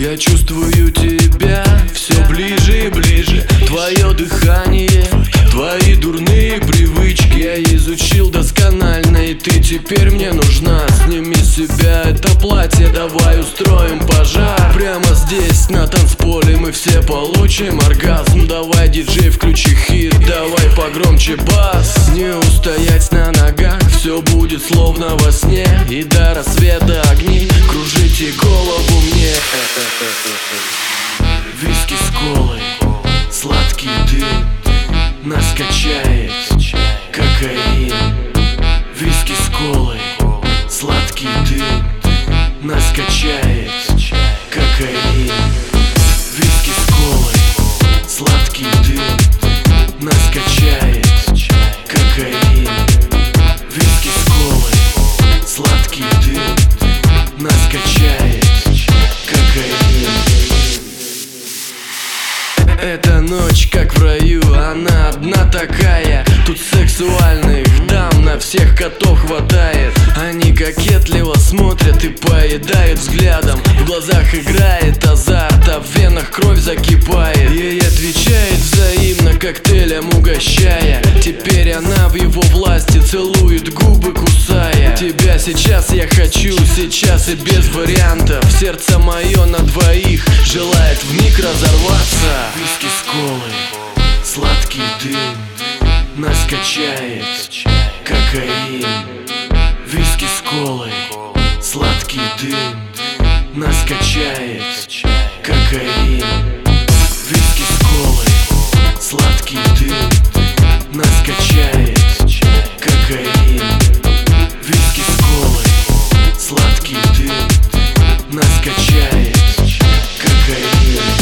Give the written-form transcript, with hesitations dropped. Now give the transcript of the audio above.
Я чувствую тебя все ближе и ближе. Твое дыхание, твои дурные привычки я изучил досконально, и ты теперь мне нужна. Сними с себя это платье, давай устроим пожар. Прямо здесь, на танцполе, мы все получим оргазм. Давай, диджей, включи хит, давай погромче бас. Не устоять на ногах, все будет словно во сне. И до рассвета огни, кружите голову мне. Виски с колой, сладкий дым нас качает, кокаин. Виски с колой, сладкий дым нас качает, кокаин. Виски с колой, сладкий дым нас качает, кокаин. Виски с колой, сладкий дым нас качает, кокаин. Эта ночь как в раю, она одна такая. Тут сексуальных дам на всех котов хватает. Они кокетливо смотрят и поедают взглядом. В глазах играет азарт, а в венах кровь закипает. Ей отвечает взаимно, коктейлем угощая. Теперь она в его власти, целует губы, кусая. Тебя сейчас я хочу, сейчас и без вариантов. Сердце мое на двоих желает вмиг разорваться. Виски с колой, сладкий дым нас качает, кокаин. Виски с колой, сладкий дым нас качает, кокаин. Виски с колой, сладкий дым нас качает, кокаин. Виски с колой, сладкий дым нас качает, кокаин.